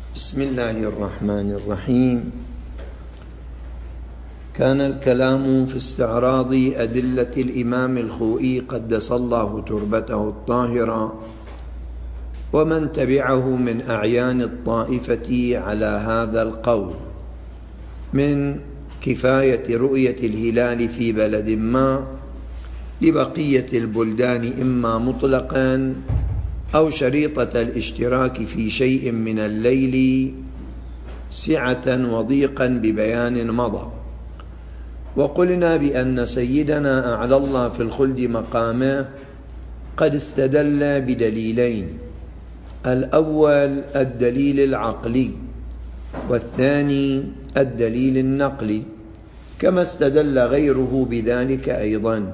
بسم الله الرحمن الرحيم. كان الكلام في استعراض أدلة الإمام الخوئي قدس الله تربته الطاهرة ومن تبعه من أعيان الطائفة على هذا القول من كفاية رؤية الهلال في بلد ما لبقية البلدان إما مطلقا أو شريطة الاشتراك في شيء من الليل سعة وضيقا ببيان مضى. وقلنا بأن سيدنا أعلى الله في الخلد مقامه قد استدل بدليلين: الأول الدليل العقلي، والثاني الدليل النقلي، كما استدل غيره بذلك أيضا.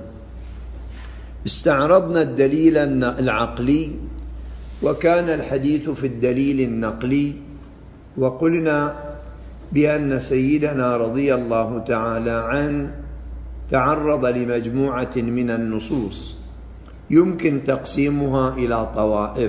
استعرضنا الدليل العقلي وكان الحديث في الدليل النقلي، وقلنا بأن سيدنا رضي الله تعالى عنه تعرض لمجموعة من النصوص يمكن تقسيمها إلى طوائف.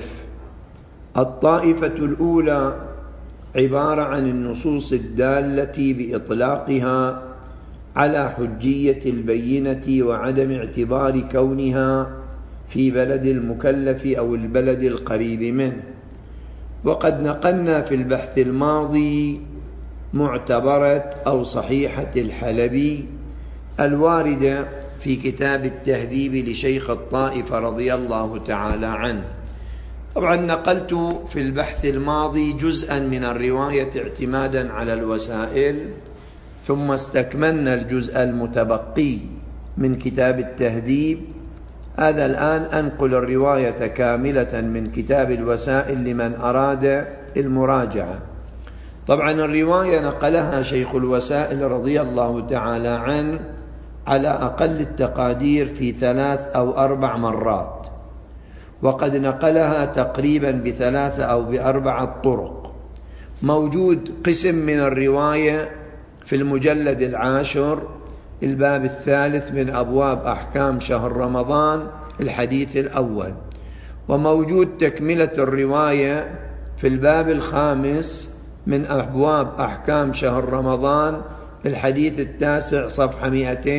الطائفة الأولى عبارة عن النصوص الدالة بإطلاقها على حجية البينة وعدم اعتبار كونها في بلد المكلف أو البلد القريب منه. وقد نقلنا في البحث الماضي معتبرة أو صحيحة الحلبي الواردة في كتاب التهذيب لشيخ الطائفة رضي الله تعالى عنه. طبعا نقلت في البحث الماضي جزءا من الرواية اعتمادا على الوسائل، ثم استكملنا الجزء المتبقي من كتاب التهذيب. هذا الآن أنقل الرواية كاملة من كتاب الوسائل لمن أراد المراجعة. طبعا الرواية نقلها شيخ الوسائل رضي الله تعالى عنه على أقل التقادير في 3 أو 4 مرات، وقد نقلها تقريبا ب3 أو ب4 طرق. موجود قسم من الرواية في المجلد 10 الباب 3 من أبواب أحكام شهر رمضان الحديث الأول، وموجود تكملة الرواية في الباب 5 من أبواب أحكام شهر رمضان الحديث 9 صفحة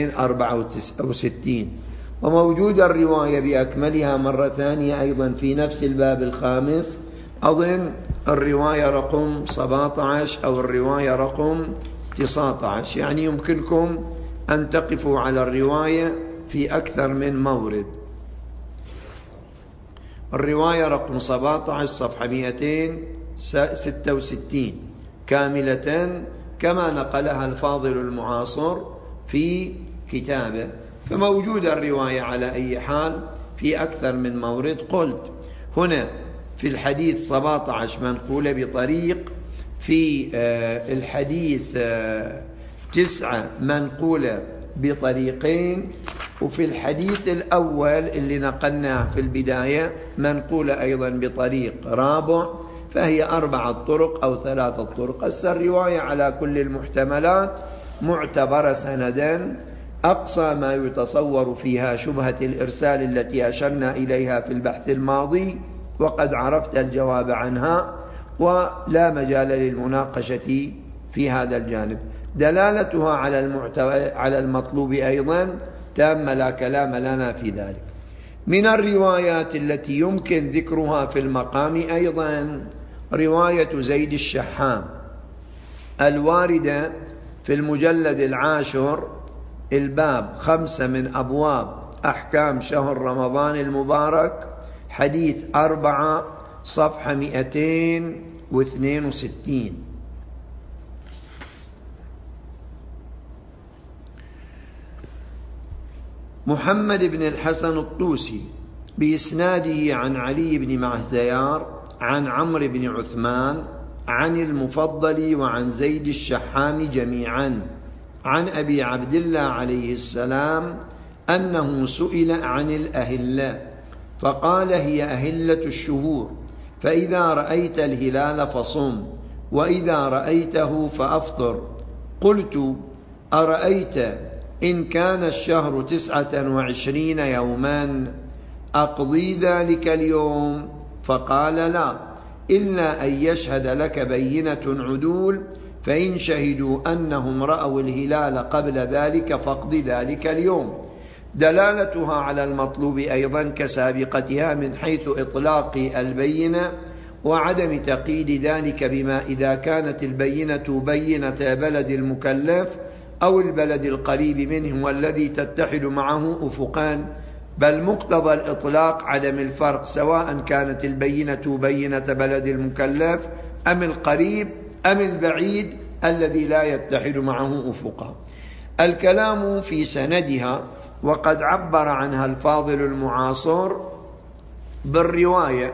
264، وموجود الرواية بأكملها مرة ثانية أيضا في نفس الباب 5، أظن الرواية رقم 17 أو الرواية رقم 19، يعني يمكنكم أن تقفوا على الرواية في أكثر من مورد. الرواية رقم 17 صفحة 266 كاملة كما نقلها الفاضل المعاصر في كتابه، فموجود الرواية على أي حال في أكثر من مورد. قلت هنا في الحديث 17 منقولة بطريق، في الحديث 9 منقولة بطريقين، وفي الحديث الأول اللي نقلناه في البداية منقولة أيضا بطريق رابع، فهي 4 طرق أو 3 طرق. الرواية على كل المحتملات معتبرة سندا، أقصى ما يتصور فيها شبهة الإرسال التي أشرنا إليها في البحث الماضي، وقد عرفت الجواب عنها ولا مجال للمناقشة في هذا الجانب. دلالتها على المطلوب أيضا تامة، لا كلام لنا في ذلك. من الروايات التي يمكن ذكرها في المقام أيضا رواية زيد الشحام الواردة في المجلد 10 الباب 5 من أبواب أحكام شهر رمضان المبارك حديث 4 صفحة 262. محمد بن الحسن الطوسي بإسناده عن علي بن معزيار عن عمرو بن عثمان عن المفضل وعن زيد الشحام جميعا عن أبي عبد الله عليه السلام أنه سئل عن الأهلة فقال: هي أهلة الشهور، فإذا رأيت الهلال فصم، وإذا رأيته فأفطر. قلت: أرأيت إن كان الشهر 29 يوما أقضي ذلك اليوم؟ فقال: لا، إلا أن يشهد لك بينة عدول، فإن شهدوا أنهم رأوا الهلال قبل ذلك فاقض ذلك اليوم. دلالتها على المطلوب أيضا كسابقتها من حيث إطلاق البينة وعدم تقييد ذلك بما إذا كانت البينة بينة بلد المكلف أو البلد القريب منه والذي تتحد معه أفقان، بل مقتضى الإطلاق عدم الفرق سواء كانت البينة بينة بلد المكلف أم القريب أم البعيد الذي لا يتحد معه أفقا. الكلام في سندها، وقد عبر عنها الفاضل المعاصر بالرواية،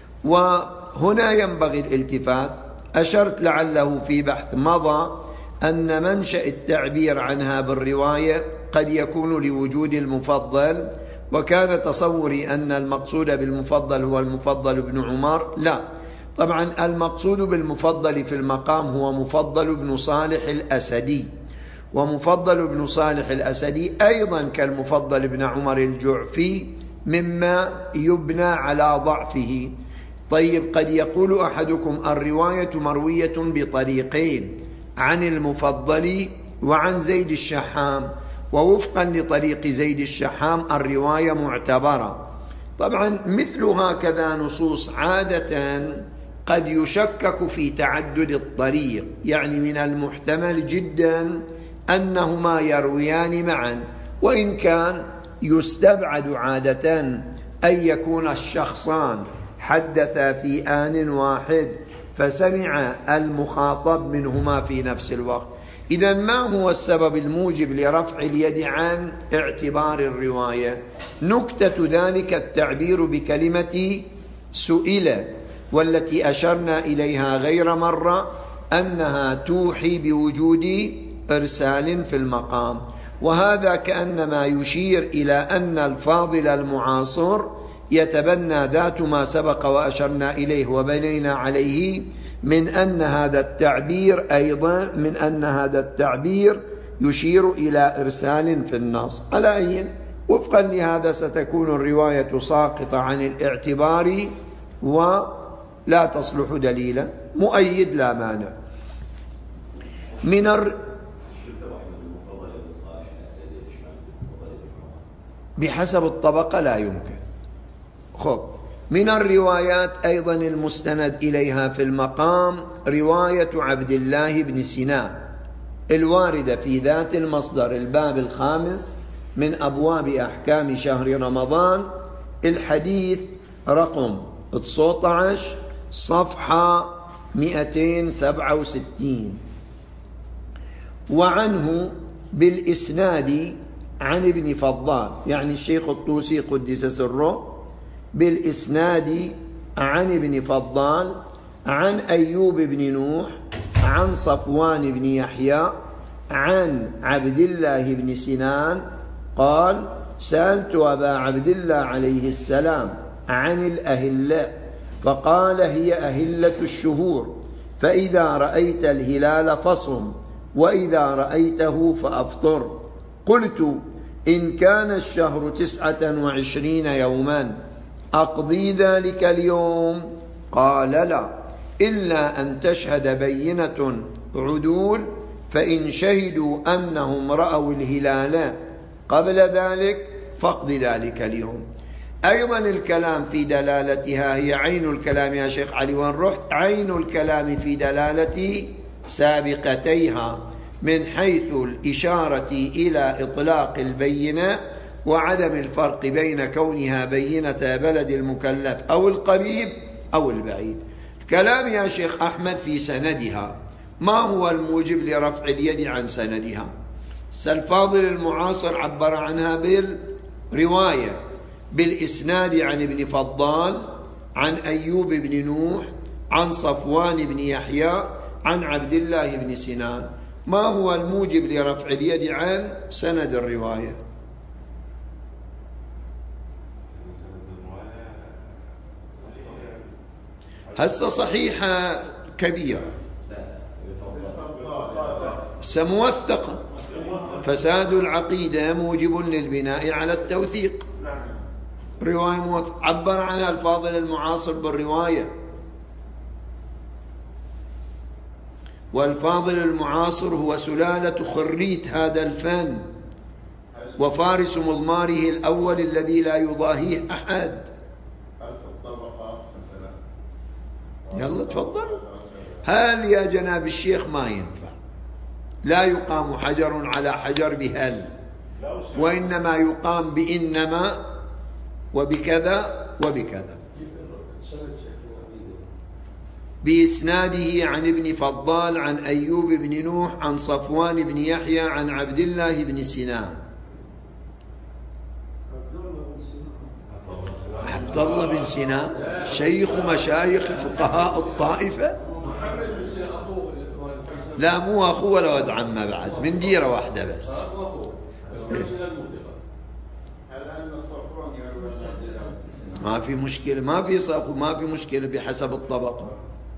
وهنا ينبغي الالتفات. أشرت لعله في بحث مضى أن منشأ التعبير عنها بالرواية قد يكون لوجود المفضل، وكان تصوري أن المقصود بالمفضل هو المفضل بن عمر. لا، طبعا المقصود بالمفضل في المقام هو مفضل بن صالح الأسدي، ومفضل بن صالح الأسدي أيضا كالمفضل بن عمر الجعفي مما يبنى على ضعفه. طيب، قد يقول أحدكم الرواية مروية بطريقين، عن المفضل وعن زيد الشحام، ووفقا لطريق زيد الشحام الرواية معتبرة. طبعا مثل هكذا نصوص عادة قد يشكك في تعدد الطريق، يعني من المحتمل جدا أنهما يرويان معا، وإن كان يستبعد عادة أن يكون الشخصان حدثا في آن واحد فسمع المخاطب منهما في نفس الوقت. إذن ما هو السبب الموجب لرفع اليد عن اعتبار الرواية؟ نكتة ذلك التعبير بكلمة سئل، والتي أشرنا إليها غير مرة أنها توحي بوجود إرسال في المقام، وهذا كأنما يشير إلى أن الفاضل المعاصر يتبنى ذات ما سبق وأشرنا إليه وبنينا عليه من أن هذا التعبير يشير إلى إرسال في النص. على أي وفقا لهذا ستكون الرواية ساقطة عن الاعتبار ولا تصلح دليلا. مؤيد لا مانع. بحسب الطبقة لا يمكن. من الروايات أيضا المستند إليها في المقام رواية عبد الله بن سنان الواردة في ذات المصدر، الباب الخامس من أبواب أحكام شهر رمضان، الحديث رقم 19 صفحة 267. وعنه بالإسناد عن ابن فضال، يعني الشيخ الطوسي قدس سره، بالإسناد عن ابن فضال عن أيوب بن نوح عن صفوان بن يحيى عن عبد الله بن سنان قال: سألت أبا عبد الله عليه السلام عن الأهلة فقال: هي أهلة الشهور، فإذا رأيت الهلال فصم، وإذا رأيته فأفطر. قلت: إن كان الشهر 29 يوما أقضي ذلك اليوم؟ قال: لا، إلا أن تشهد بينة عدول، فإن شهدوا أنهم رأوا الهلال قبل ذلك فاقض ذلك اليوم. أيضا الكلام في دلالتها هي عين الكلام يا شيخ علي، وين رحت؟ عين الكلام في دلالة سابقتيها من حيث الإشارة إلى إطلاق البينة وعدم الفرق بين كونها بينة بلد المكلف أو القريب أو البعيد. كلام يا شيخ أحمد في سندها، ما هو الموجب لرفع اليد عن سندها؟ الفاضل المعاصر عبر عنها بالرواية بالإسناد عن ابن فضال عن أيوب بن نوح عن صفوان بن يحيى عن عبد الله بن سنان. ما هو الموجب لرفع اليد عن سند الرواية؟ هسه صحيحة كبيرة سموثقة، فساد العقيدة موجب للبناء على التوثيق. رواية عبر عنها الفاضل المعاصر بالرواية والفاضل المعاصر هو سلالة خريت هذا الفن وفارس مضماره الأول الذي لا يضاهيه أحد. يلا تفضل. هل يا جناب الشيخ ما ينفع، لا يقام حجر على حجر بهل، وإنما يقام بإنما وبكذا وبكذا. بإسناده عن ابن فضال عن أيوب بن نوح عن صفوان بن يحيى عن عبد الله بن سنان. عبد الله بن سنان شيخ مشايخ فقهاء الطائفة؟ لا مو أخوه ولا ولد عمه، بعد من ديرة واحدة بس. ما في مشكلة، ما في مشكلة بحسب الطبقة.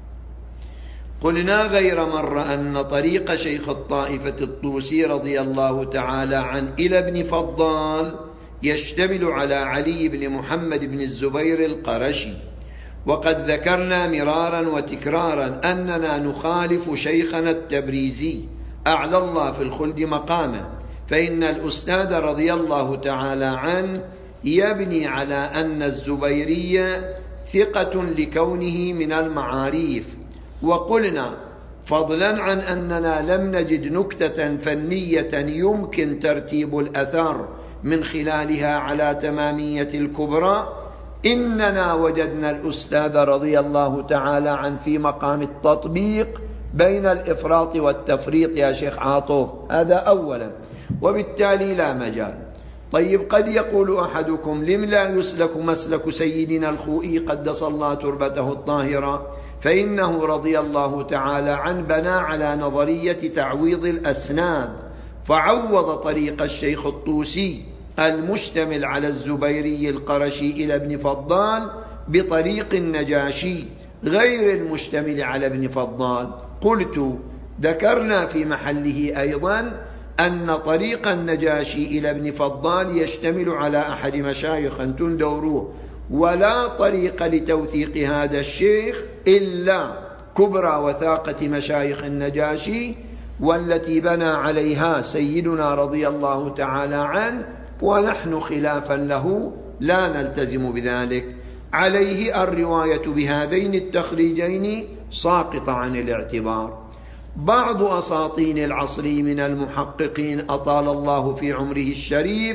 قلنا غير مرة أن طريق شيخ الطائفة الطوسي رضي الله تعالى عنه إلى ابن فضال يشتمل على علي بن محمد بن الزبير القرشي، وقد ذكرنا مرارا وتكرارا أننا نخالف شيخنا التبريزي أعلى الله في الخلد مقامه، فإن الأستاذ رضي الله تعالى عنه يبني على أن الزبيري ثقة لكونه من المعاريف. وقلنا فضلا عن أننا لم نجد نكتة فنية يمكن ترتيب الأثر من خلالها على تمامية الكبرى، إننا وجدنا الأستاذ رضي الله تعالى عنه في مقام التطبيق بين الإفراط والتفريط يا شيخ عاطف، هذا أولا، وبالتالي لا مجال. طيب قد يقول أحدكم لم لا يسلك مسلك سيدنا الخوئي قدس الله تربته الطاهرة، فإنه رضي الله تعالى عنه بنى على نظرية تعويض الأسناد، فعوض طريق الشيخ الطوسي المشتمل على الزبيري القرشي إلى ابن فضال بطريق النجاشي غير المشتمل على ابن فضال. قلت ذكرنا في محله أيضا أن طريق النجاشي إلى ابن فضال يشتمل على أحد مشايخ أنتم دوروه، ولا طريق لتوثيق هذا الشيخ إلا كبرى وثاقة مشايخ النجاشي، والتي بنى عليها سيدنا رضي الله تعالى عنه، ونحن خلافا له لا نلتزم بذلك. عليه الرواية بهذين التخريجين ساقطة عن الاعتبار. بعض أساطين العصر من المحققين أطال الله في عمره الشريف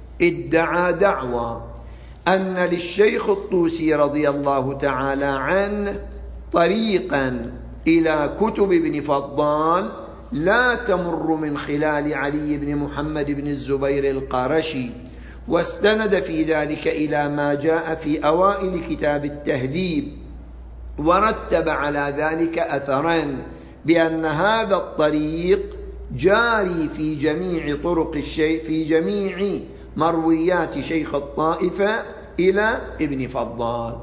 ادعى دعوى أن للشيخ الطوسي رضي الله تعالى عنه طريقا إلى كتب ابن فضال لا تمر من خلال علي بن محمد بن الزبير القرشي، واستند في ذلك إلى ما جاء في أوائل كتاب التهذيب، ورتب على ذلك أثرا بأن هذا الطريق جاري في جميع طرق الشيخ في جميع مرويات شيخ الطائفة إلى ابن فضال.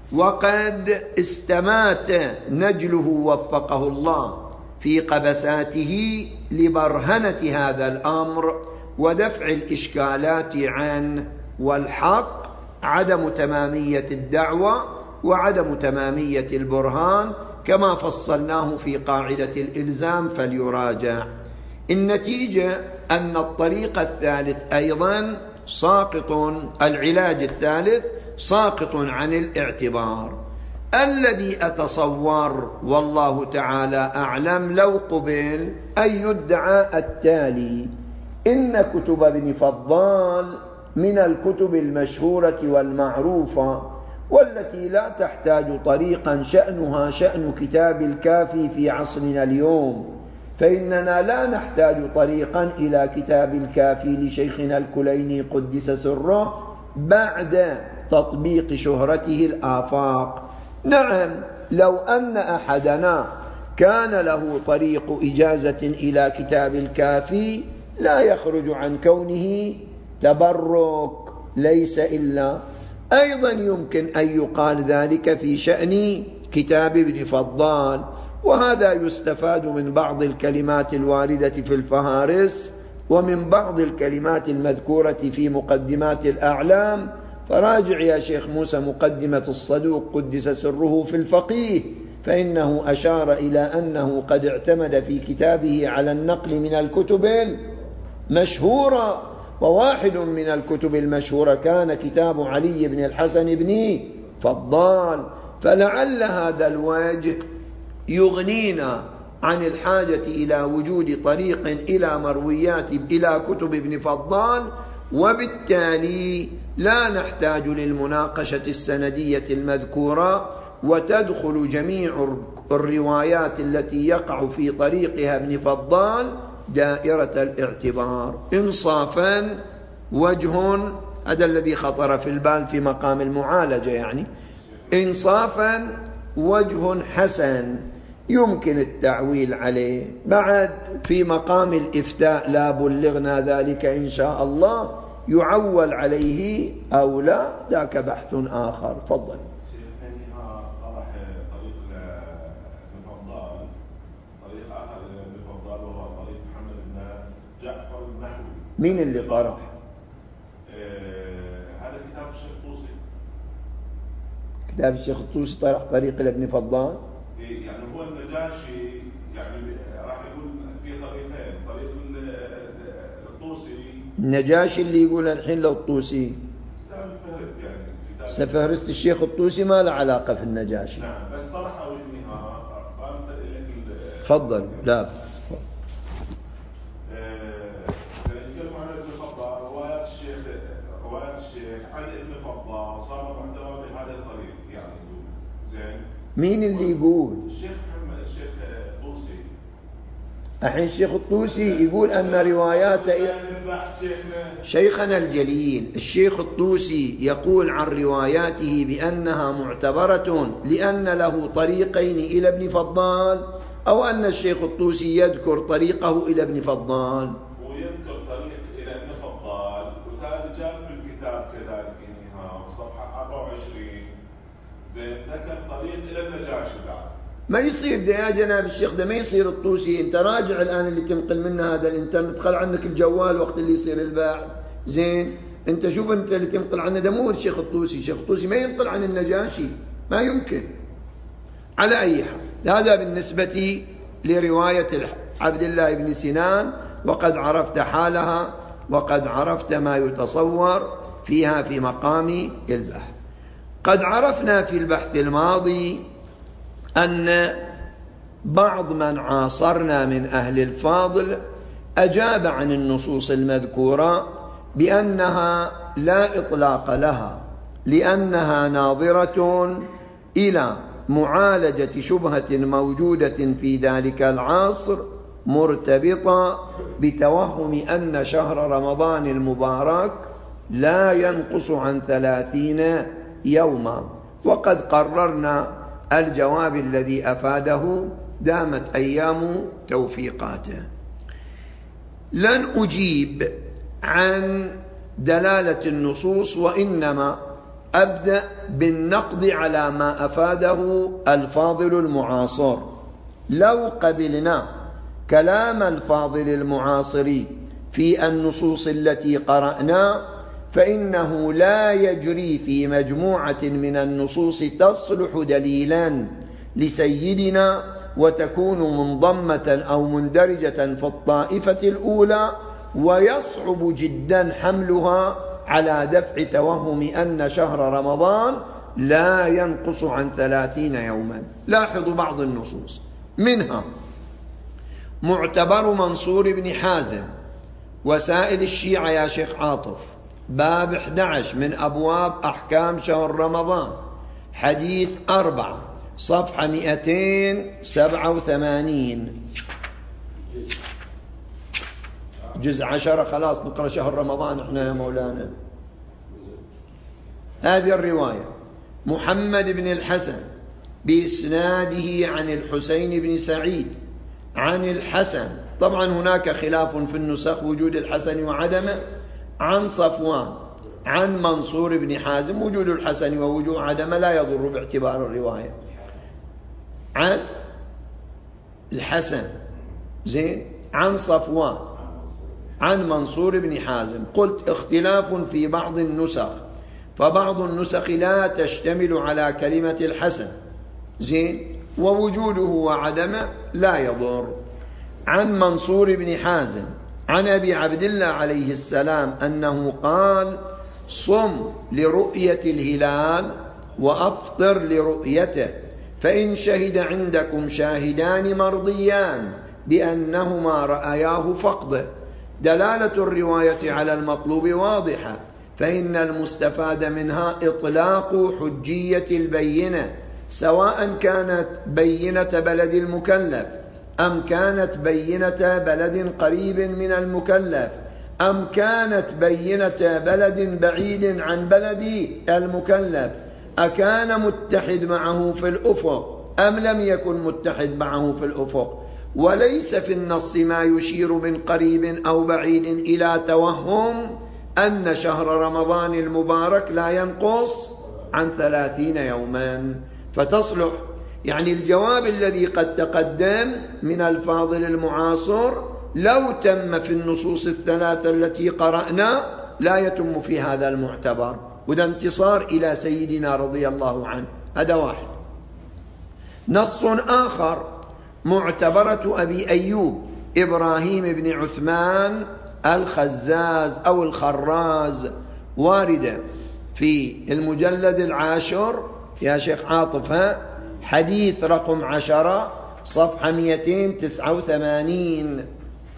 وقد استمات نجله وفقه الله في قبساته لبرهنة هذا الأمر ودفع الإشكالات عنه، والحق عدم تمامية الدعوة وعدم تمامية البرهان كما فصلناه في قاعدة الإلزام فليراجع. النتيجة أن الطريق الثالث أيضا ساقط، العلاج الثالث ساقط عن الاعتبار. الذي أتصور والله تعالى أعلم لو قبل أن يدعى التالي: إن كتب ابن فضال من الكتب المشهورة والمعروفة، والتي لا تحتاج طريقا شأنها شأن كتاب الكافي في عصرنا اليوم، فإننا لا نحتاج طريقا إلى كتاب الكافي لشيخنا الكليني قدس سره بعد تطبيق شهرته الآفاق. نعم، لو أن أحدنا كان له طريق إجازة إلى كتاب الكافي لا يخرج عن كونه تبرك، ليس إلا. أيضا يمكن أن يقال ذلك في شأن كتاب ابن فضال، وهذا يستفاد من بعض الكلمات الواردة في الفهارس ومن بعض الكلمات المذكورة في مقدمات الأعلام. فراجع يا شيخ موسى مقدمة الصدوق قدس سره في الفقيه فإنه أشار إلى أنه قد اعتمد في كتابه على النقل من الكتب المشهورة، وواحد من الكتب المشهورة كان كتاب علي بن الحسن بن فضال، فلعل هذا الوجه يغنينا عن الحاجة إلى وجود طريق إلى كتب ابن فضال، وبالتالي لا نحتاج للمناقشة السندية المذكورة، وتدخل جميع الروايات التي يقع في طريقها ابن فضال دائرة الاعتبار. إنصافا وجه، هذا الذي خطر في البال في مقام المعالجة، يعني إنصافا وجه حسن يمكن التعويل عليه. بعد في مقام الإفتاء لا بلغنا ذلك إن شاء الله، يعول عليه أو لا، ذاك بحث آخر. فضل. مين اللي قرأ؟ هذا كتاب الشيخ الطوسي. كتاب الشيخ الطوسي طرح طريق لابن فضال. يعني هو النجاشي يعني راح يقول في طريقين، طريق الطوسي. النجاشي اللي يقول الحين لو الطوسي. كتاب الفهرست يعني. سفهرست الشيخ الطوسي ما له علاقة في النجاشي. نعم، بس طرحه وجهها. تفضل. لا مين اللي يقول؟ الشيخ محمد الشيخ الطوسي. الحين الشيخ الطوسي يقول أن رواياته شيخنا الجليل الشيخ الطوسي يقول عن رواياته بأنها معتبرة لأن له طريقين إلى ابن فضال، أو أن الشيخ الطوسي يذكر طريقه إلى ابن فضال؟ ويذكر طريق إلى ابن فضال، وهذا جاء في الكتاب كذلك إنها صفحة 24 ذكر طريق إلى النجاشي. بعد ما يصير ده يا جناب الشيخ، ده ما يصير الطوسي. انت راجع الآن اللي تنقل منه هذا الانترنت، خل عنك الجوال وقت اللي يصير الباحث. زين انت شوف، انت اللي تنقل عنه ده مو الشيخ الطوسي. الشيخ الطوسي ما ينقل عن النجاشي، ما يمكن. على أي حال، هذا بالنسبة لرواية عبد الله بن سنان، وقد عرفت حالها وقد عرفت ما يتصور فيها في مقام البحث. قد عرفنا في البحث الماضي أن بعض من عاصرنا من أهل الفاضل أجاب عن النصوص المذكورة بأنها لا إطلاق لها، لأنها ناظرة إلى معالجة شبهة موجودة في ذلك العصر مرتبطة بتوهم أن شهر رمضان المبارك لا ينقص عن 30 يوما. وقد قررنا الجواب الذي أفاده، دامت أيام توفيقاته. لن أجيب عن دلالة النصوص، وإنما أبدأ بالنقد على ما أفاده الفاضل المعاصر. لو قبلنا كلام الفاضل المعاصر في النصوص التي قرأنا، فإنه لا يجري في مجموعة من النصوص تصلح دليلا لسيدنا وتكون منضمة أو مندرجة في الطائفة الأولى، ويصعب جدا حملها على دفع توهم أن شهر رمضان لا ينقص عن 30 يوما. لاحظوا بعض النصوص، منها معتبر منصور بن حازم وسائل الشيعة يا شيخ عاطف، باب 11 من أبواب أحكام شهر رمضان، حديث 4 صفحة 287، جزء 10. خلاص نقرأ شهر رمضان احنا يا مولانا. هذه الرواية: محمد بن الحسن بإسناده عن الحسين بن سعيد عن الحسن، طبعا هناك خلاف في النسخ وجود الحسن وعدمه، عن صفوان عن منصور بن حازم. وجود الحسن ووجود عدمه لا يضر باعتبار الرواية. عن الحسن زين عن صفوان عن منصور بن حازم. قلت اختلاف في بعض النسخ، فبعض النسخ لا تشتمل على كلمة الحسن زين، ووجوده وعدمه لا يضر. عن منصور بن حازم عن أبي عبد الله عليه السلام أنه قال: صم لرؤية الهلال وأفطر لرؤيته، فإن شهد عندكم شاهدان مرضيان بأنهما رأياه فاقضه. دلالة الرواية على المطلوب واضحة، فإن المستفاد منها إطلاق حجية البينة، سواء كانت بينة بلد المكلف أم كانت بينة بلد قريب من المكلف أم كانت بينة بلد بعيد عن بلد المكلف، أكان متحد معه في الأفق أم لم يكن متحد معه في الأفق. وليس في النص ما يشير من قريب أو بعيد إلى توهم أن شهر رمضان المبارك لا ينقص عن 30 يوما، فتصلح يعني الجواب الذي قد تقدم من الفاضل المعاصر لو تم في النصوص الثلاثة التي قرأنا لا يتم في هذا المعتبر، وده انتصار إلى سيدنا رضي الله عنه. هذا واحد. نص آخر معتبرة أبي أيوب إبراهيم بن عثمان الخزاز أو الخراز، واردة في المجلد 10 يا شيخ عاطف، حديث رقم 10 صفحة 289.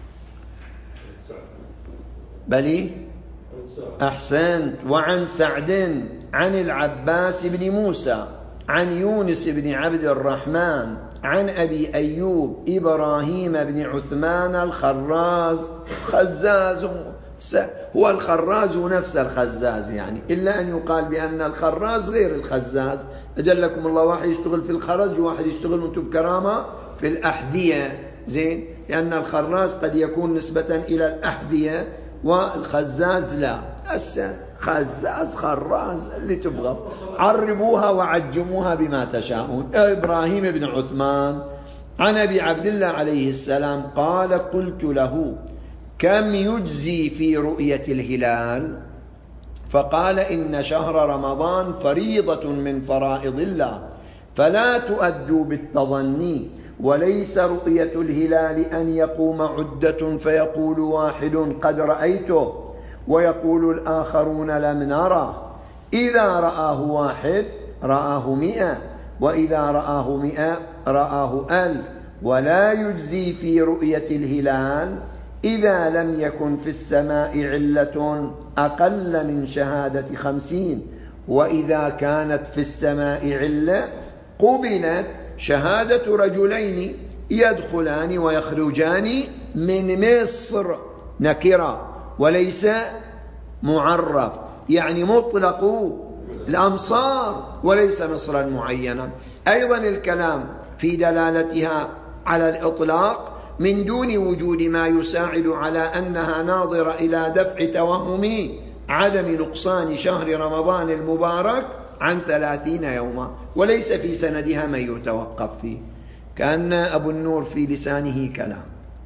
بلي أحسنت. وعن سعد عن العباس بن موسى عن يونس بن عبد الرحمن عن أبي أيوب إبراهيم بن عثمان الخراز. خزاز هو الخراز نفس الخزاز يعني، إلا أن يقال بأن الخراز غير الخزاز. أجلكم الله، واحد يشتغل في الخرز وواحد يشتغل وانتم بكرامة في الأحذية، زين، لأن الخراز قد يكون نسبة إلى الأحذية والخزاز لا. خزاز خراز اللي تبغى، عربوها وعجموها بما تشاءون. إبراهيم بن عثمان عن أبي عبد الله عليه السلام قال: قلت له: كم يجزي في رؤية الهلال؟ فقال: إن شهر رمضان فريضة من فرائض الله، فلا تؤدوا بالتظني، وليس رؤية الهلال أن يقوم عدة فيقول واحد قد رأيته ويقول الآخرون لم نرى. إذا رآه واحد رآه 100، وإذا رآه 100 رآه 1000. ولا يجزي في رؤية الهلال إذا لم يكن في السماء علة أقل من شهادة 50، وإذا كانت في السماء علة قبلت شهادة رجلين يدخلان ويخرجان من مصر، نكرة وليس معرف، يعني مطلق الأمصار وليس مصرا معينا. أيضا الكلام في دلالتها على الإطلاق من دون وجود ما يساعد على أنها ناظرة إلى دفع توهم عدم نقصان شهر رمضان المبارك عن 30 يوما، وليس في سندها من يتوقف فيه. كأن أبو النور في لسانه كلام.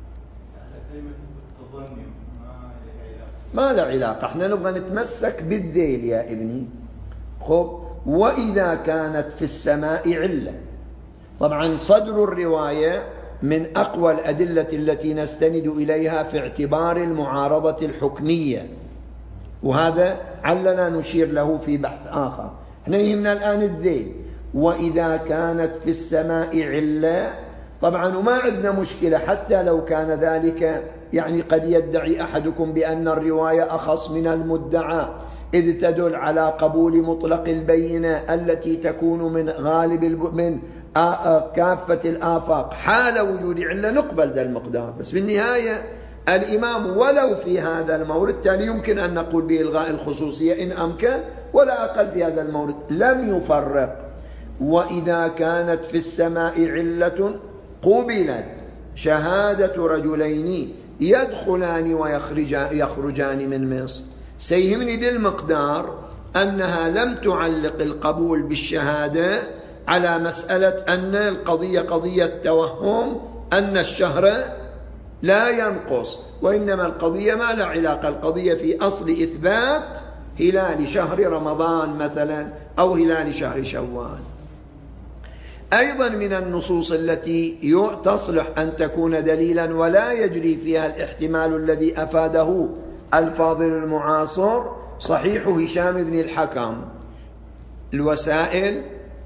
ما له علاقة، احنا نبغى نتمسك بالذيل يا ابني. خب، وإذا كانت في السماء علة. طبعا صدر الرواية من أقوى الأدلة التي نستند إليها في اعتبار المعارضة الحكمية، وهذا علنا نشير له في بحث آخر. احنا يهمنا الآن الذيل. وإذا كانت في السماء علة، طبعا وما عندنا مشكلة حتى لو كان ذلك، يعني قد يدعي أحدكم بأن الرواية أخص من المدعى، إذ تدل على قبول مطلق البينة التي تكون من غالب من كافة الآفاق حال وجود علة، نقبل ذا المقدار. بس في النهاية الإمام ولو في هذا المورد تالي يمكن أن نقول بإلغاء الخصوصية إن أمكن، ولا أقل في هذا المورد لم يفرق. وإذا كانت في السماء علة قبلت شهادة رجلين يدخلان ويخرجان من مصر. سيهمني ذي المقدار أنها لم تعلق القبول بالشهادة على مسألة أن القضية قضية توهم أن الشهر لا ينقص، وإنما القضية ما لا علاقة، القضية في أصل إثبات هلال شهر رمضان مثلا أو هلال شهر شوال. أيضا من النصوص التي تصلح أن تكون دليلا ولا يجري فيها الاحتمال الذي أفاده الفاضل المعاصر صحيح هشام بن الحكم، الوسائل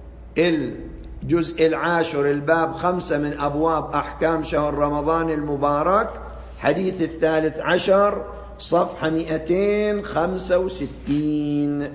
الجزء 10 الباب 5 من أبواب أحكام شهر رمضان المبارك، حديث 13 صفحة 265.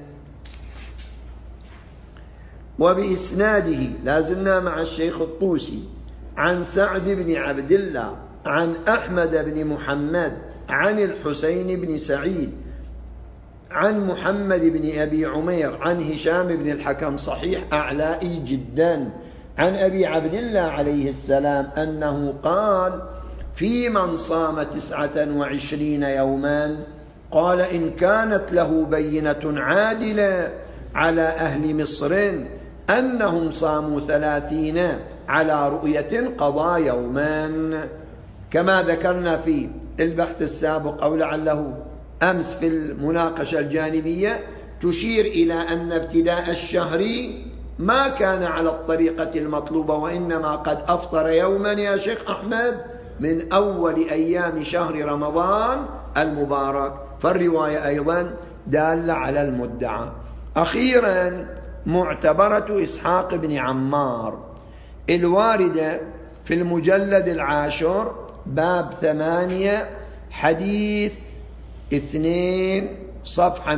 وبإسناده لازلنا مع الشيخ الطوسي عن سعد بن عبد الله عن أحمد بن محمد عن الحسين بن سعيد عن محمد بن أبي عمير عن هشام بن الحكم صحيح أعلائي جدا عن أبي عبد الله عليه السلام أنه قال في من صام 29 يوما قال إن كانت له بينة عادلة على أهل مصر أنهم صاموا 30 على رؤية قضى يومان، كما ذكرنا في البحث السابق أو لعله أمس في المناقشة الجانبية، تشير إلى أن ابتداء الشهر ما كان على الطريقة المطلوبة، وإنما قد أفطر يوما يا شيخ أحمد من أول أيام شهر رمضان المبارك، فالرواية أيضا دالة على المدعى. أخيرا معتبرة إسحاق بن عمار الواردة في المجلد 10 باب 8 حديث 2 صفحة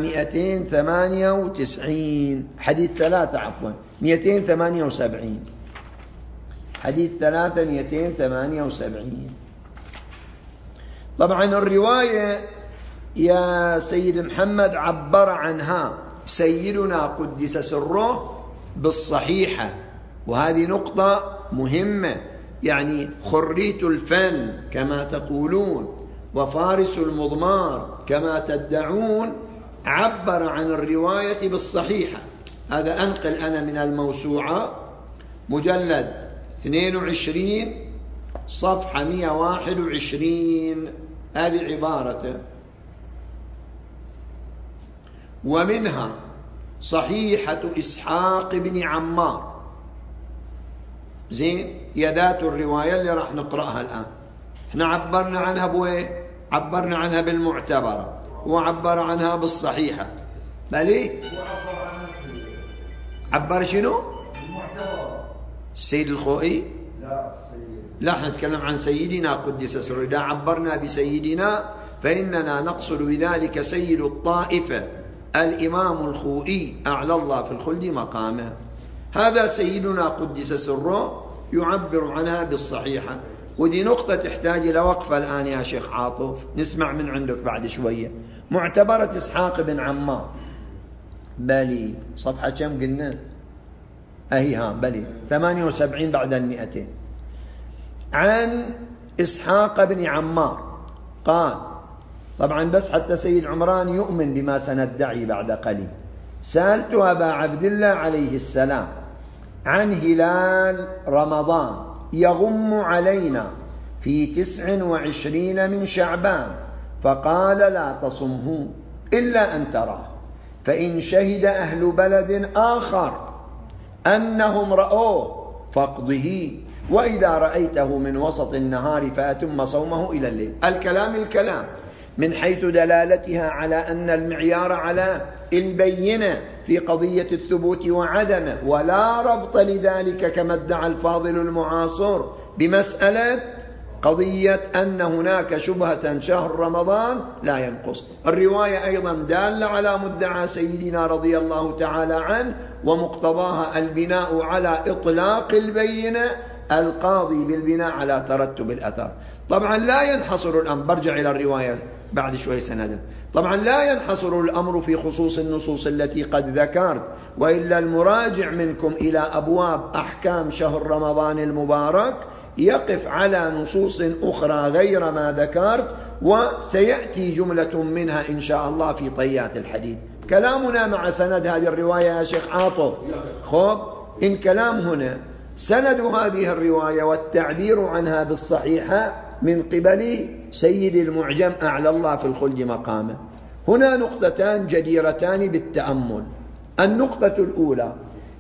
298 حديث 3 عفوا 278 حديث 3 278. طبعا الرواية يا سيد محمد عبر عنها سيدنا قدس سره بالصحيحة، وهذه نقطة مهمة، يعني خريت الفن كما تقولون وفارس المضمار كما تدعون عبر عن الرواية بالصحيحة. هذا أنقل أنا من الموسوعة مجلد 22 صفحة 121، هذه عبارته. ومنها صحيحة إسحاق بن عمار، زين، يدات الرواية اللي راح نقرأها الآن. احنا عبرنا عنها بوين؟ عبرنا عنها بالمعتبرة، وعبر عنها بالصحيحة. بلي عبر شنو؟ السيد الخوئي؟ لا، احنا نتكلم عن سيدنا قدس سره. إذا عبرنا بسيدنا فإننا نقصد بذلك سيد الطائفة الإمام الخوئي أعلى الله في الخلد مقامه. هذا سيدنا قدس سره يعبر عنها بالصحيحة، ودي نقطة تحتاج إلى وقفة الآن يا شيخ عاطف، نسمع من عندك بعد شوية. معتبرة إسحاق بن عمار، بلي صفحة كم قلنا؟ أهيها بلي 78 بعد 200. عن إسحاق بن عمار قال، طبعا بس حتى سيد عمران يؤمن بما سندعي بعد قليل، سألت أبا عبد الله عليه السلام عن هلال رمضان يغم علينا في 29 من شعبان، فقال لا تصمه إلا أن تراه، فإن شهد أهل بلد آخر أنهم رأوه فاقضه، وإذا رأيته من وسط النهار فأتم صومه إلى الليل. الكلام من حيث دلالتها على أن المعيار على البينة في قضية الثبوت وعدمه، ولا ربط لذلك كما ادعى الفاضل المعاصر بمسألة قضية أن هناك شبهة شهر رمضان لا ينقص. الرواية أيضا دالة على مدعى سيدنا رضي الله تعالى عنه، ومقتضاها البناء على إطلاق البينة، القاضي بالبناء على ترتب الأثر. طبعا لا ينحصر الأمر، برجع إلى الرواية بعد شوي سندا، طبعا لا ينحصر الأمر في خصوص النصوص التي قد ذكرت، وإلا المراجع منكم إلى أبواب أحكام شهر رمضان المبارك يقف على نصوص أخرى غير ما ذكرت، وسيأتي جملة منها إن شاء الله في طيات الحديث. كلامنا مع سند هذه الرواية يا شيخ عاطف، خب إن كلام هنا سند هذه الرواية والتعبير عنها بالصحيحة من قبل سيد المعجم أعلى الله في الخلد مقامه. هنا نقطتان جديرتان بالتأمل. النقطة الأولى،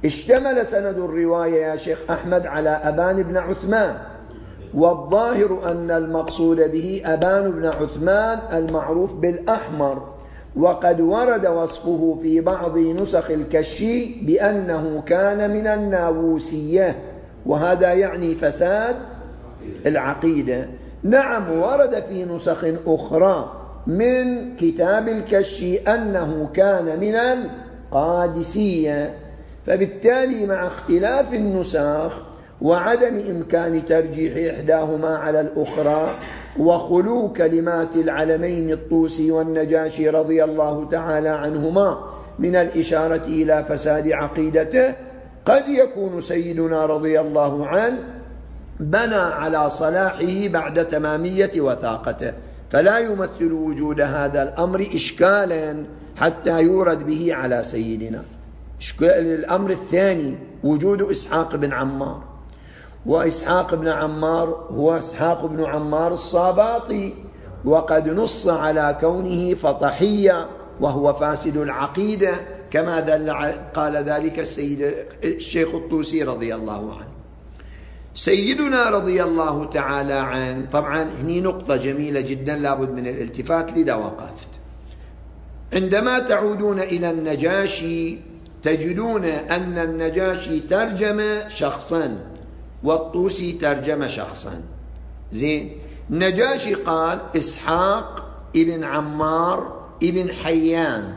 اشتمل سند الرواية يا شيخ أحمد على أبان بن عثمان، والظاهر أن المقصود به أبان بن عثمان المعروف بالأحمر، وقد ورد وصفه في بعض نسخ الكشي بأنه كان من الناووسية، وهذا يعني فساد العقيدة. نعم ورد في نسخ أخرى من كتاب الكشي أنه كان من القادسية. فبالتالي مع اختلاف النسخ وعدم إمكان ترجيح إحداهما على الأخرى وخلو كلمات العلمين الطوسي والنجاشي رضي الله تعالى عنهما من الإشارة إلى فساد عقيدته، قد يكون سيدنا رضي الله عنه بنى على صلاحه بعد تمامية وثاقته، فلا يمثل وجود هذا الأمر إشكالا حتى يورد به على سيدنا. الأمر الثاني وجود إسحاق بن عمار، وإسحاق بن عمار هو إسحاق بن عمار الصاباطي، وقد نص على كونه فطحيا وهو فاسد العقيدة كما قال ذلك الشيخ الطوسي رضي الله عنه. سيدنا رضي الله تعالى عنه، طبعا هني نقطة جميلة جدا لابد من الالتفات لذا وقفت. عندما تعودون إلى النجاشي تجدون أن النجاشي ترجم شخصا والطوسي ترجم شخصا. زين، النجاشي قال إسحاق ابن عمار ابن حيان،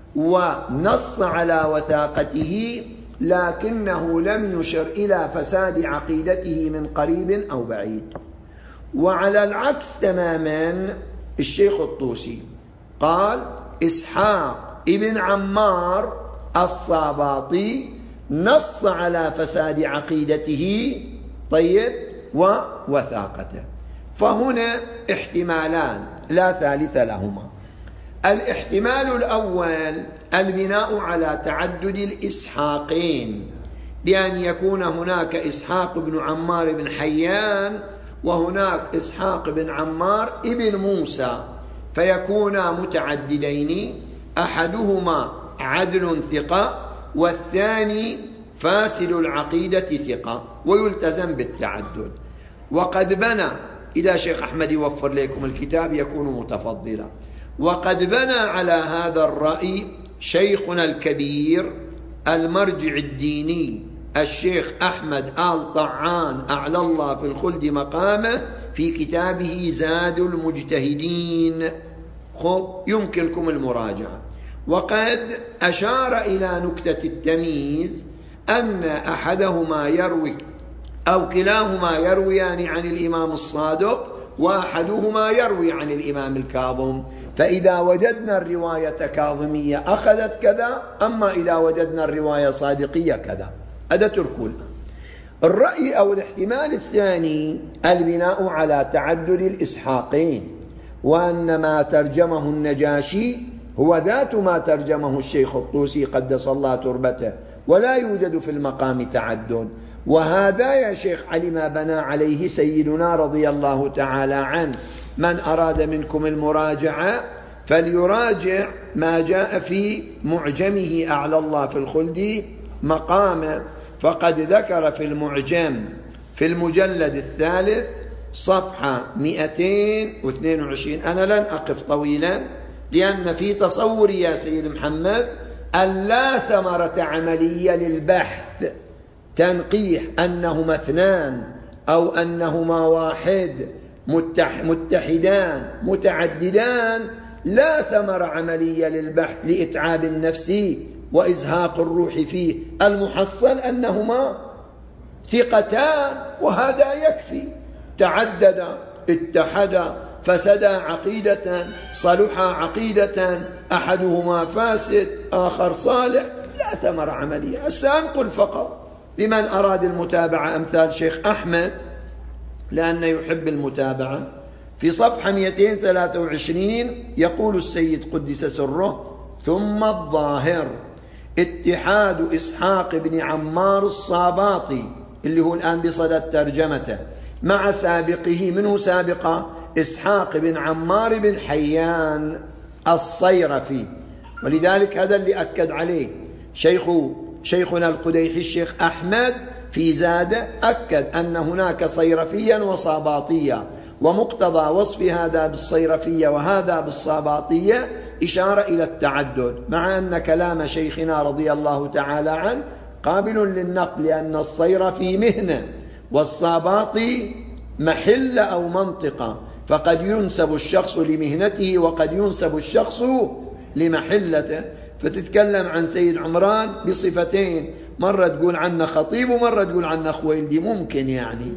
ونص على وثاقته، لكنه لم يشر إلى فساد عقيدته من قريب أو بعيد. وعلى العكس تماما الشيخ الطوسي قال إسحاق ابن عمار الصاباطي نص على فساد عقيدته طيب ووثاقته. فهنا احتمالان لا ثالث لهما. الاحتمال الأول البناء على تعدد الإسحاقين، بأن يكون هناك إسحاق بن عمار بن حيان وهناك إسحاق بن عمار ابن موسى، فيكونا متعددين، أحدهما عدل ثقة والثاني فاسد العقيدة ثقة، ويلتزم بالتعدد. وقد بنى، إذا شيخ أحمد يوفر لكم الكتاب يكون متفضلا، وقد بنى على هذا الرأي شيخنا الكبير المرجع الديني الشيخ أحمد آل طعان أعلى الله في الخلد مقامه في كتابه زاد المجتهدين. يمكنكم المراجعة. وقد أشار إلى نكتة التمييز أن أحدهما يروي أو كلاهما يرويان عن الإمام الصادق وأحدهما يروي عن الإمام الكاظم، فإذا وجدنا الرواية كاظمية أخذت كذا، أما إذا وجدنا الرواية صادقية كذا. هذا تركون. الرأي أو الاحتمال الثاني البناء على تعدد الإسحاقين، وأن ما ترجمه النجاشي هو ذات ما ترجمه الشيخ الطوسي قدس الله تربته، ولا يوجد في المقام تعدد. وهذا يا شيخ علي ما بنى عليه سيدنا رضي الله تعالى عنه. من أراد منكم المراجعة فليراجع ما جاء في معجمه أعلى الله في الخلد مقامه، فقد ذكر في المعجم في المجلد الثالث صفحة 222. أنا لن أقف طويلا، لأن في تصوري يا سيد محمد أن لا ثمرة عملية للبحث تنقيح أنهما اثنان أو أنهما واحد متحدان متعددان، لا ثمرة عملية للبحث لإتعاب النفس وإزهاق الروح فيه. المحصل أنهما ثقتان، وهذا يكفي. تعدد، اتحدا، فسدا عقيدة، صلحا عقيدة، أحدهما فاسد آخر صالح، لا ثمرة عملية. سأنقل فقط لمن أراد المتابعة أمثال شيخ أحمد لأنه يحب المتابعة. في صفحة 223 يقول السيد قدس سره: ثم الظاهر اتحاد إسحاق بن عمار الصاباطي اللي هو الآن بصدد ترجمته مع سابقه. منه سابقة إسحاق بن عمار بن حيان الصيرفي، ولذلك هذا اللي أكد عليه شيخ شيخنا القديحي الشيخ أحمد في زاد أكد أن هناك صيرفيا وصاباطية، ومقتضى وصف هذا بالصيرفية وهذا بالصاباطية إشارة إلى التعدد، مع أن كلام شيخنا رضي الله تعالى عنه قابل للنقل، لأن الصيرفي مهنة والصاباطي محل أو منطقة، فقد ينسب الشخص لمهنته وقد ينسب الشخص لمحلته. فتتكلم عن سيد عمران بصفتين، مرة تقول عنه خطيب ومرة تقول عنه خويلدي، ممكن يعني.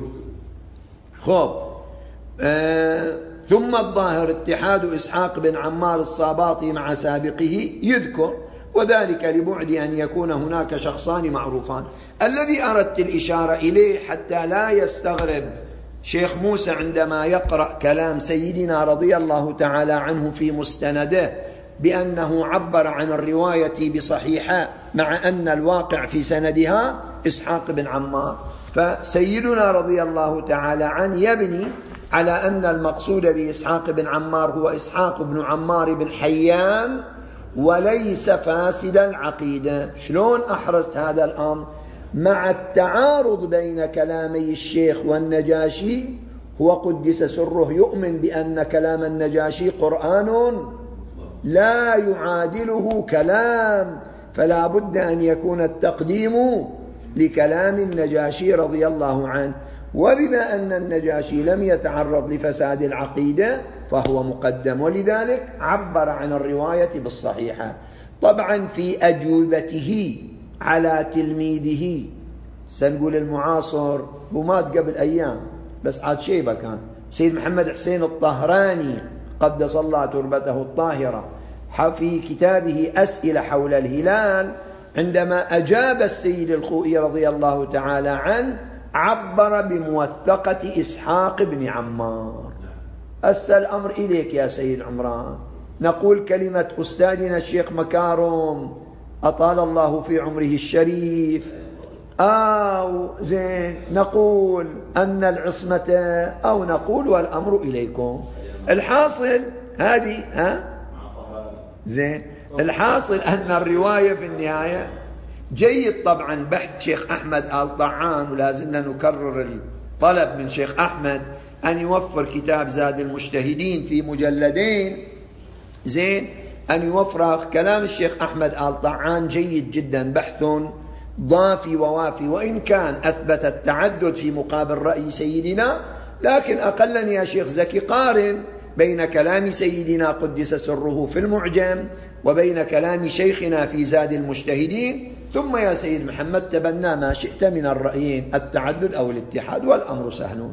ثم الظاهر اتحاد إسحاق بن عمار الصاباطي مع سابقه يذكر، وذلك لبعد أن يكون هناك شخصان معروفان. الذي أردت الإشارة إليه حتى لا يستغرب شيخ موسى عندما يقرأ كلام سيدنا رضي الله تعالى عنه في مستنده بأنه عبر عن الرواية بصحيحة، مع أن الواقع في سندها إسحاق بن عمار. فسيدنا رضي الله تعالى عنه يبني على أن المقصود بإسحاق بن عمار هو إسحاق بن عمار بن حيان وليس فاسد العقيدة. شلون أحرزت هذا الأمر؟ مع التعارض بين كلامي الشيخ والنجاشي، هو قدس سره يؤمن بأن كلام النجاشي قرآن لا يعادله كلام، فلا بد أن يكون التقديم لكلام النجاشي رضي الله عنه، وبما أن النجاشي لم يتعرض لفساد العقيدة فهو مقدم، ولذلك عبر عن الرواية بالصحيحة. طبعا في أجوبته على تلميذه، سنقول المعاصر، ومات قبل أيام بس عاد شيبة، كان سيد محمد حسين الطهراني قدس الله تربته الطاهرة في كتابه أسئلة حول الهلال، عندما أجاب السيد الخوئي رضي الله تعالى عنه عبر بموثقة إسحاق بن عمار. أسأل الأمر إليك يا سيد عمران، نقول كلمة أستاذنا الشيخ مكارم أطال الله في عمره الشريف، أو زين نقول أن العصمة، أو نقول والأمر إليكم. الحاصل هذه زين، الحاصل أن الرواية في النهاية جيد. طبعا بحث شيخ أحمد آل طعان، ولازمنا نكرر الطلب من شيخ أحمد أن يوفر كتاب زاد المجتهدين في مجلدين، زين، أن يوفر كلام الشيخ أحمد آل طعان جيد جدا، بحث ضافي ووافي، وإن كان أثبت التعدد في مقابل رأي سيدنا، لكن أقلا يا شيخ زكي قارن بين كلام سيدنا قدس سره في المعجم وبين كلام شيخنا في زاد المجتهدين، ثم يا سيد محمد تبنى ما شئت من الرأيين، التعدد أو الاتحاد، والأمر سهل.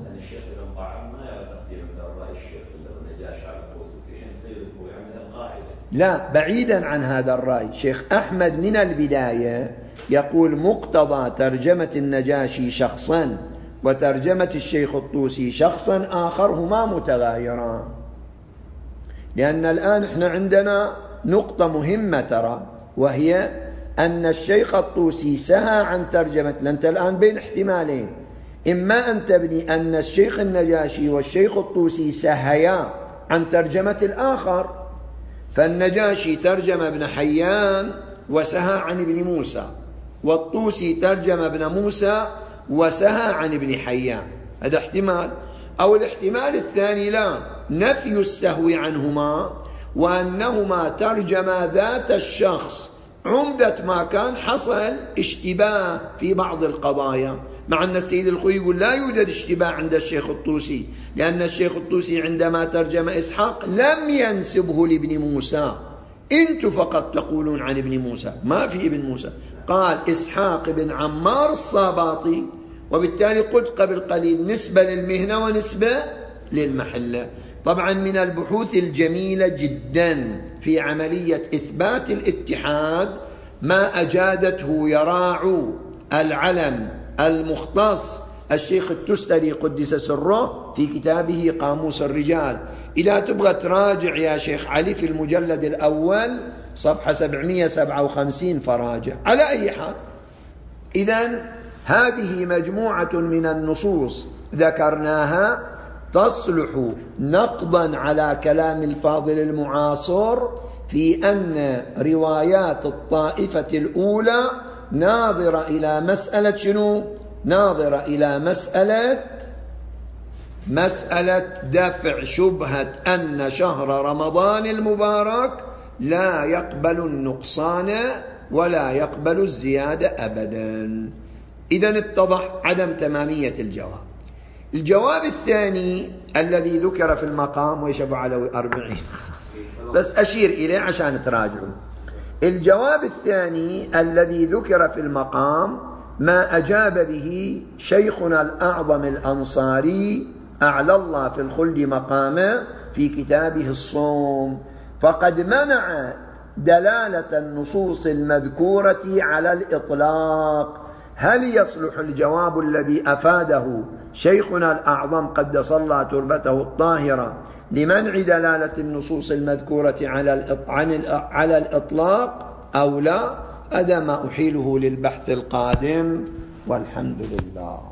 لا، بعيدا عن هذا الرأي، شيخ أحمد من البداية يقول مقتضى ترجمة النجاشي شخصا وترجمة الشيخ الطوسي شخصا آخر هما متغايران، لأن الآن احنا عندنا نقطة مهمة ترى، وهي أن الشيخ الطوسي سهى عن ترجمة. أنت الآن بين احتمالين، إما أن تبني أن الشيخ النجاشي والشيخ الطوسي سهيا عن ترجمة الآخر، فالنجاشي ترجم ابن حيان وسهى عن ابن موسى، والطوسي ترجم ابن موسى وسهى عن ابن حيان، هذا احتمال. أو الاحتمال الثاني لا، نفي السهو عنهما، وأنهما ترجما ذات الشخص، عمدة ما كان حصل اشتباه في بعض القضايا، مع أن السيد الخوئي يقول لا يوجد اشتباه عند الشيخ الطوسي، لأن الشيخ الطوسي عندما ترجم إسحاق لم ينسبه لابن موسى، أنتم فقط تقولون عن ابن موسى، ما في ابن موسى، قال إسحاق بن عمار الصاباطي، وبالتالي قلت قبل قليل نسبة للمهنة ونسبة للمحلة. طبعا من البحوث الجميلة جدا في عملية إثبات الاتحاد ما أجادته يراع العلم المختص الشيخ التستري قدس سره في كتابه قاموس الرجال. إذا تبغى تراجع يا شيخ علي في المجلد الأول صفحة 757 فراجع. على أي حال، إذن هذه مجموعة من النصوص ذكرناها تصلح نقضا على كلام الفاضل المعاصر في أن روايات الطائفة الأولى ناظرة إلى مسألة شنو؟ ناظرة إلى مسألة دفع شبهة أن شهر رمضان المبارك لا يقبل النقصان ولا يقبل الزيادة أبدا. إذن اتضح عدم تمامية الجواب. الجواب الثاني الذي ذكر في المقام، ويشبه على 40 بس أشير إليه عشان تراجعوا. الجواب الثاني الذي ذكر في المقام ما أجاب به شيخنا الأعظم الأنصاري أعلى الله في الخلد مقامه في كتابه الصوم، فقد منع دلالة النصوص المذكورة على الإطلاق. هل يصلح الجواب الذي أفاده شيخنا الأعظم قدس الله تربته الطاهرة لمنع دلالة النصوص المذكورة على الإطلاق أو لا؟ هذا ما أحيله للبحث القادم، والحمد لله.